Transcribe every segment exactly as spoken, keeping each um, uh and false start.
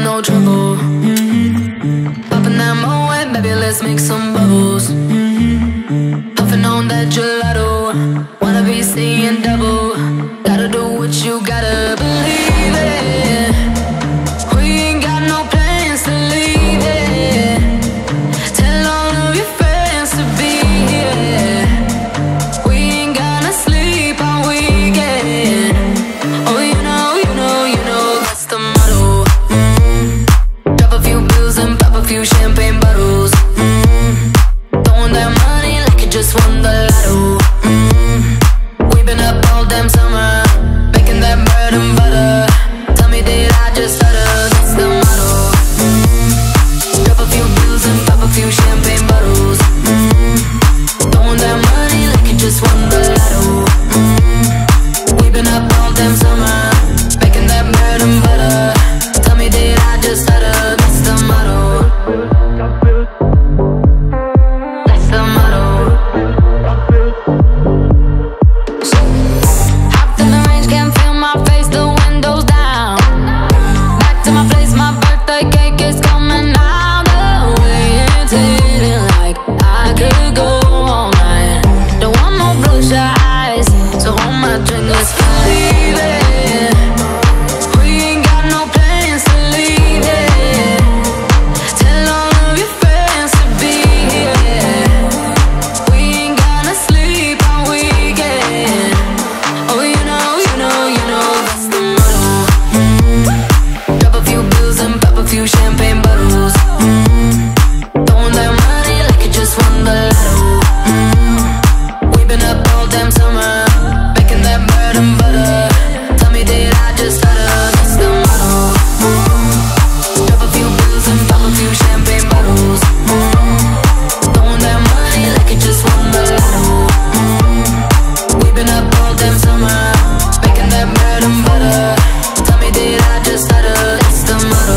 no trouble. Popping that Moet, baby, let's make some bubbles. Puffing on that gelato, wanna be seeing double. Gotta do what you gotta believe it. We ain't got no plans to leave it. Tell all of your friends to be here. We ain't gonna sleep all weekend. Oh, you know, you know, you know that's the motto. Mm-hmm. Drop a few bills and pop a few champagne bottles. Mm-hmm. Throwing that money like you just won the lotto. Mm-hmm. We've been up all damn summer, making that bread and butter. Tell me, did I just stutter? That's the motto. Mm-hmm. Drop a few bills and pop a few champagne bottles. Mm-hmm. Throwing that money like you just won the lotto. Mm-hmm. We've been up all damn summer, making that bread and butter. Tell me, did I just stutter? That's the motto. That's the motto. Hopped in the range, can't feel my face, the windows down. Back to my place, my birthday cake is coming out the way. It's hitting like I could go all night. Don't want no bloodshot eyes, so hold my drink, let's leave it. We ain't got no plans to leave it. Tell all of your friends to be here. We ain't gonna sleep all weekend. Oh, you know, you know, you know that's the motto. Mm-hmm. Drop a few bills and pop a few champagne bottles. Mm-hmm. Throwing that money like you just won the lotto. Mm-hmm. We've been up all damn summer, making that bread and butter. Tell me, did I just stutter? That's the motto. Mm-hmm. Drop a few bills and pop a few champagne bottles. Mm-hmm. Throwing that money like you just won the lotto. Mm-hmm. We've been up all damn summer, making that bread and butter. Tell me, did I just stutter? That's the motto.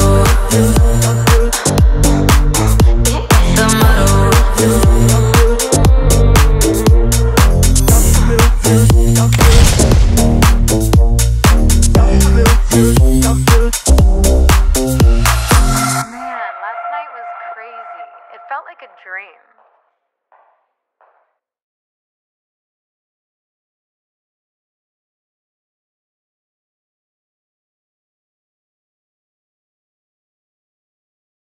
That's the motto. Man, last night was crazy. It felt like a dream.